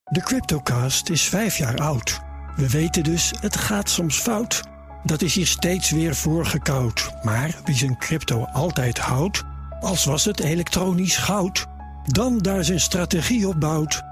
De CryptoCast is 5 jaar oud. We weten dus, het gaat soms fout. Dat is hier steeds weer voorgekoud. Maar wie zijn crypto altijd houdt, als was het elektronisch goud, dan daar zijn strategie op bouwt.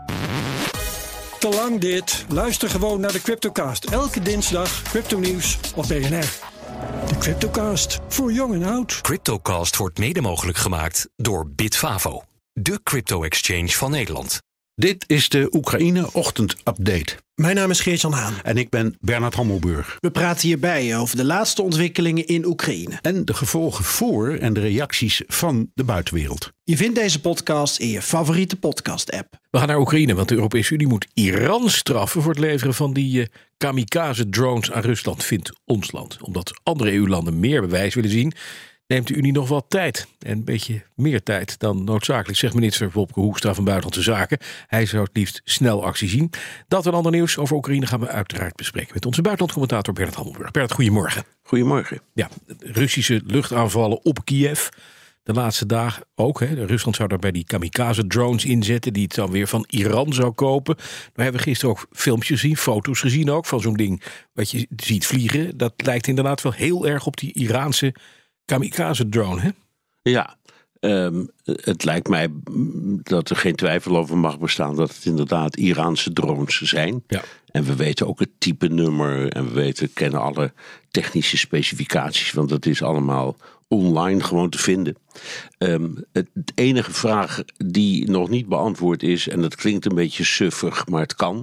Te lang dit. Luister gewoon naar de CryptoCast. Elke dinsdag crypto-nieuws op BNR. De CryptoCast, voor jong en oud. CryptoCast wordt mede mogelijk gemaakt door Bitfavo, de crypto-exchange van Nederland. Dit is de Oekraïne-ochtend-update. Mijn naam is Geert-Jan Haan. En ik ben Bernard Hammelburg. We praten hierbij over de laatste ontwikkelingen in Oekraïne. En de gevolgen voor en de reacties van de buitenwereld. Je vindt deze podcast in je favoriete podcast-app. We gaan naar Oekraïne, want de Europese Unie moet Iran straffen voor het leveren van die kamikaze-drones aan Rusland, vindt ons land. Omdat andere EU-landen meer bewijs willen zien, neemt de Unie nog wat tijd. En een beetje meer tijd dan noodzakelijk, zegt minister Wopke Hoekstra van Buitenlandse Zaken. Hij zou het liefst snel actie zien. Dat en ander nieuws over Oekraïne gaan we uiteraard bespreken met onze buitenlandcommentator Bernard Hammelburg. Bernard, goedemorgen. Goedemorgen. Ja, Russische luchtaanvallen op Kiev. De laatste dagen ook. Rusland zou daarbij die kamikaze-drones inzetten, die het dan weer van Iran zou kopen. We hebben gisteren ook filmpjes gezien, foto's gezien ook, van zo'n ding wat je ziet vliegen. Dat lijkt inderdaad wel heel erg op die Iraanse kamikaze-drone, hè? Ja, het lijkt mij dat er geen twijfel over mag bestaan dat het inderdaad Iraanse drones zijn. Ja. En we weten ook het type nummer en kennen alle technische specificaties, want dat is allemaal online gewoon te vinden. Het enige vraag die nog niet beantwoord is, en dat klinkt een beetje suffig, maar het kan,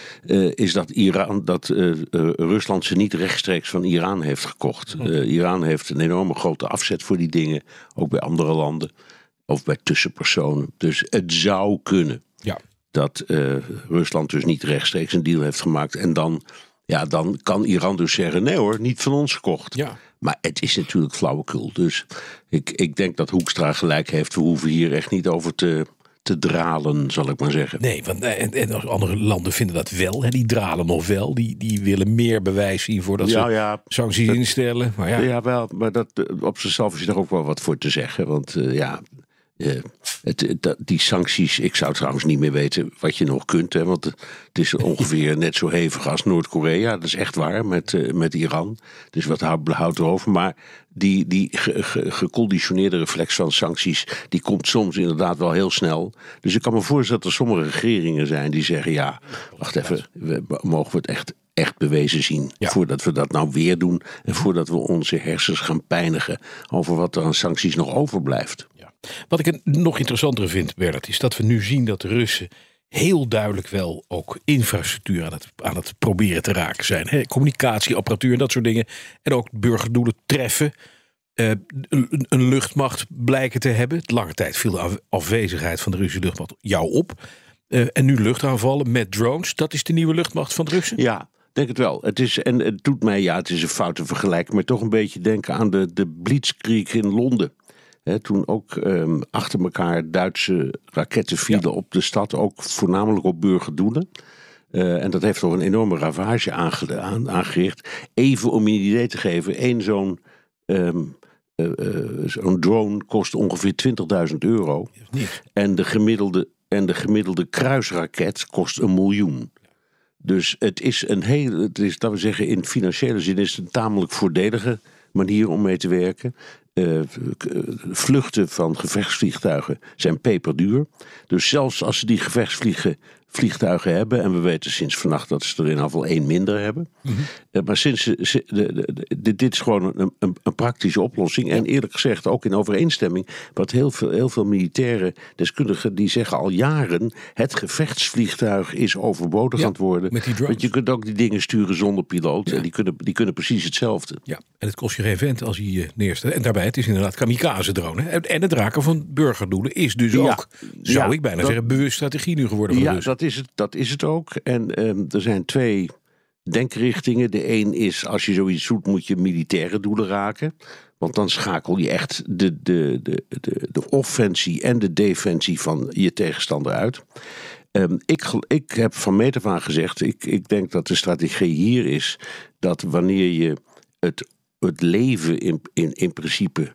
is dat Rusland ze niet rechtstreeks van Iran heeft gekocht. Iran heeft een enorme grote afzet voor die dingen, ook bij andere landen of bij tussenpersonen. Dus het zou kunnen dat Rusland dus niet rechtstreeks een deal heeft gemaakt. En dan kan Iran dus zeggen, nee hoor, niet van ons gekocht. Ja. Maar het is natuurlijk flauwekul. Dus ik denk dat Hoekstra gelijk heeft. We hoeven hier echt niet over te dralen, zal ik maar zeggen. Nee, want en andere landen vinden dat wel. Hè? Die dralen nog wel. Die willen meer bewijs zien voordat ze sancties instellen. Maar ja, wel, maar dat, op zichzelf is er ook wel wat voor te zeggen. Want die sancties, ik zou trouwens niet meer weten wat je nog kunt. Hè, want het is ongeveer net zo hevig als Noord-Korea. Dat is echt waar, met Iran. Dus wat houdt erover. Maar die geconditioneerde reflex van sancties, die komt soms inderdaad wel heel snel. Dus ik kan me voorstellen dat er sommige regeringen zijn die zeggen, wacht even, mogen we het echt bewezen zien, voordat we dat nou weer doen en voordat we onze hersens gaan pijnigen over wat er aan sancties nog overblijft. Ja. Wat ik nog interessanter vind, Bernard, is dat we nu zien dat de Russen heel duidelijk wel ook infrastructuur aan het proberen te raken zijn. Hè? Communicatieapparatuur en dat soort dingen. En ook burgerdoelen treffen. Een luchtmacht blijken te hebben. Lange tijd viel de afwezigheid van de Russische luchtmacht jou op. En nu luchtaanvallen met drones. Dat is de nieuwe luchtmacht van de Russen? Ja. Denk het wel. Het doet mij, het is een foute vergelijking, maar toch een beetje denken aan de Blitzkrieg in Londen. Toen ook achter elkaar Duitse raketten vielen op de stad, ook voornamelijk op burgerdoelen. En dat heeft toch een enorme ravage aangericht. Even om je een idee te geven, zo'n drone kost ongeveer €20.000. En de gemiddelde kruisraket kost $1 miljoen. Dus het is dat we zeggen, in financiële zin is het een tamelijk voordelige manier om mee te werken. Vluchten van gevechtsvliegtuigen zijn peperduur. Dus zelfs als ze die gevechtsvliegtuigen hebben, en we weten sinds vannacht dat ze er in ieder geval 1 minder hebben. Mm-hmm. Maar dit is gewoon een praktische oplossing. En eerlijk gezegd ook in overeenstemming wat heel veel militaire deskundigen die zeggen al jaren, het gevechtsvliegtuig is overbodig aan het worden. Want je kunt ook die dingen sturen zonder piloot. Ja. En die kunnen precies hetzelfde. Ja, en het kost je geen vent als je neerstelt. En daarbij, het is inderdaad kamikaze-drone. En het raken van burgerdoelen is dus ook, zou ik bijna zeggen, bewust strategie nu geworden van de Russen. Dat is het ook. En er zijn 2 denkrichtingen. De een is, als je zoiets doet, moet je militaire doelen raken. Want dan schakel je echt de offensie en de defensie van je tegenstander uit. Ik heb van meet af aan gezegd, ik denk dat de strategie hier is dat wanneer je het leven in principe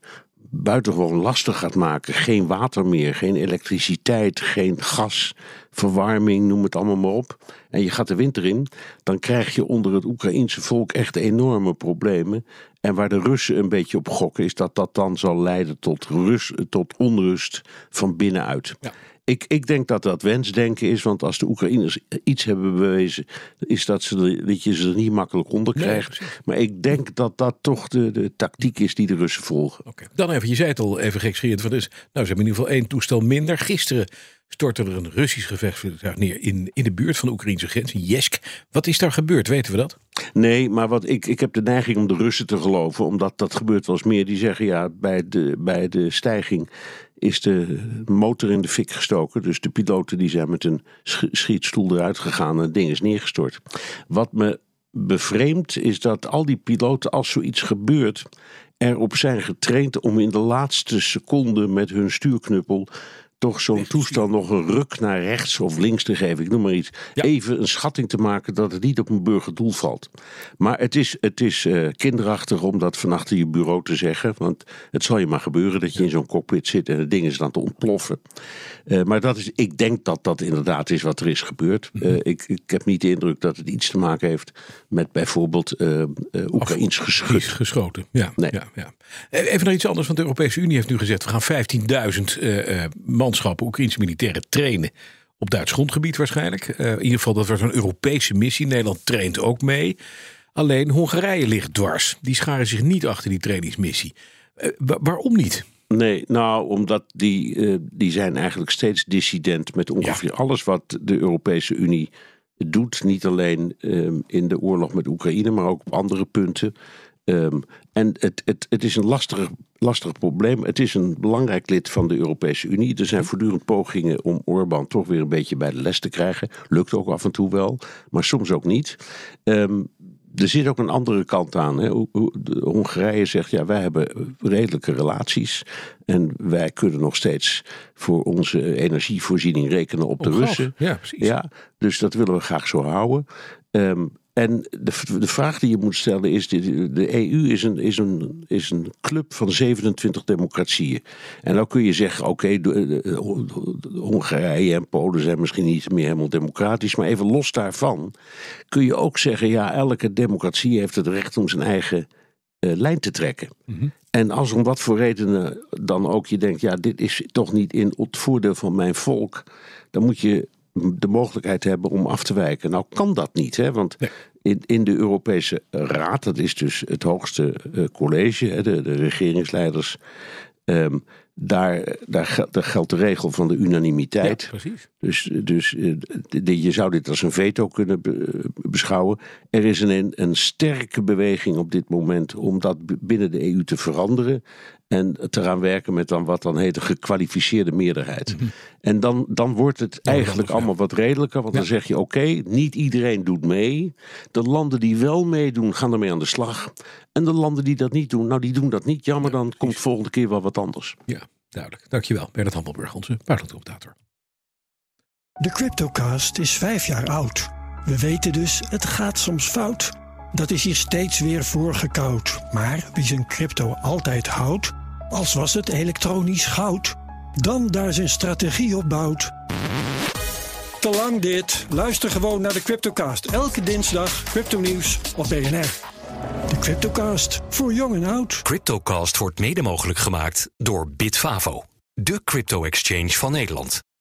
buitengewoon lastig gaat maken. Geen water meer, geen elektriciteit, geen gas, verwarming, noem het allemaal maar op. En je gaat de winter in, dan krijg je onder het Oekraïense volk echt enorme problemen. En waar de Russen een beetje op gokken, is dat dat dan zal leiden tot onrust van binnenuit. Ja. Ik denk dat dat wensdenken is, want als de Oekraïners iets hebben bewezen, is dat je ze er niet makkelijk onder krijgt. Nee, maar ik denk dat dat toch de tactiek is die de Russen volgen. Okay. Dan even, je zei het al even gekscherend, ze hebben in ieder geval 1 toestel minder. Gisteren stortte er een Russisch gevechtsvliegtuig neer in de buurt van de Oekraïnse grens, in Jesk. Wat is daar gebeurd, weten we dat? Nee, maar ik heb de neiging om de Russen te geloven, omdat dat gebeurt wel eens meer. Die zeggen ja, bij de stijging is de motor in de fik gestoken. Dus de piloten die zijn met een schietstoel eruit gegaan en het ding is neergestort. Wat me bevreemdt is dat al die piloten, als zoiets gebeurt, erop zijn getraind om in de laatste seconde met hun stuurknuppel toch zo'n toestel nog een ruk naar rechts of links te geven, ik noem maar iets. Ja. Even een schatting te maken dat het niet op een burgerdoel valt. Maar het is kinderachtig om dat van achter je bureau te zeggen. Want het zal je maar gebeuren dat je in zo'n cockpit zit en het ding is dan te ontploffen. Maar ik denk dat dat inderdaad is wat er is gebeurd. Ik heb niet de indruk dat het iets te maken heeft met bijvoorbeeld Oekraïns geschut. Geschoten, ja. Nee. Ja. Even naar iets anders, want de Europese Unie heeft nu gezegd, we gaan 15.000 manschappen, Oekraïnse militairen trainen op Duits grondgebied waarschijnlijk. In ieder geval, dat wordt een Europese missie. Nederland traint ook mee. Alleen Hongarije ligt dwars. Die scharen zich niet achter die trainingsmissie. Waarom niet? Nee, nou, omdat die zijn eigenlijk steeds dissident met ongeveer alles wat de Europese Unie doet. Niet alleen in de oorlog met Oekraïne, maar ook op andere punten. En het is een lastig probleem. Het is een belangrijk lid van de Europese Unie. Er zijn voortdurend pogingen om Orbán toch weer een beetje bij de les te krijgen. Lukt ook af en toe wel, maar soms ook niet. Er zit ook een andere kant aan. Hè. Hongarije zegt, ja, wij hebben redelijke relaties. En wij kunnen nog steeds voor onze energievoorziening rekenen op de Russen. Ja, precies. Ja, dus dat willen we graag zo houden. En de vraag die je moet stellen is, de EU is een club van 27 democratieën. En dan kun je zeggen, oké, Hongarije en Polen zijn misschien niet meer helemaal democratisch. Maar even los daarvan kun je ook zeggen, ja, elke democratie heeft het recht om zijn eigen lijn te trekken. Mm-hmm. En als om wat voor redenen dan ook je denkt, ja, dit is toch niet in het voordeel van mijn volk, dan moet je de mogelijkheid hebben om af te wijken. Nou kan dat niet, hè? Want in de Europese Raad, dat is dus het hoogste college, de regeringsleiders, daar geldt de regel van de unanimiteit. Ja, precies. Dus je zou dit als een veto kunnen beschouwen. Er is een sterke beweging op dit moment om dat binnen de EU te veranderen. En te gaan werken met wat dan heet een gekwalificeerde meerderheid. Mm-hmm. En dan wordt het eigenlijk allemaal wat redelijker. Want dan zeg je oké, niet iedereen doet mee. De landen die wel meedoen, gaan ermee aan de slag. En de landen die dat niet doen, nou die doen dat niet. Jammer, dan komt de volgende keer wel wat anders. Ja, duidelijk. Dankjewel, Bernard Hammelburg, onze buitenlandcommentator. De CryptoCast is 5 jaar oud. We weten dus, het gaat soms fout. Dat is hier steeds weer voorgekoud. Maar wie zijn crypto altijd houdt, als was het elektronisch goud, dan daar zijn strategie op bouwt. Te lang dit. Luister gewoon naar de CryptoCast. Elke dinsdag crypto-nieuws op BNR. De CryptoCast, voor jong en oud. CryptoCast wordt mede mogelijk gemaakt door Bitfavo, de crypto-exchange van Nederland.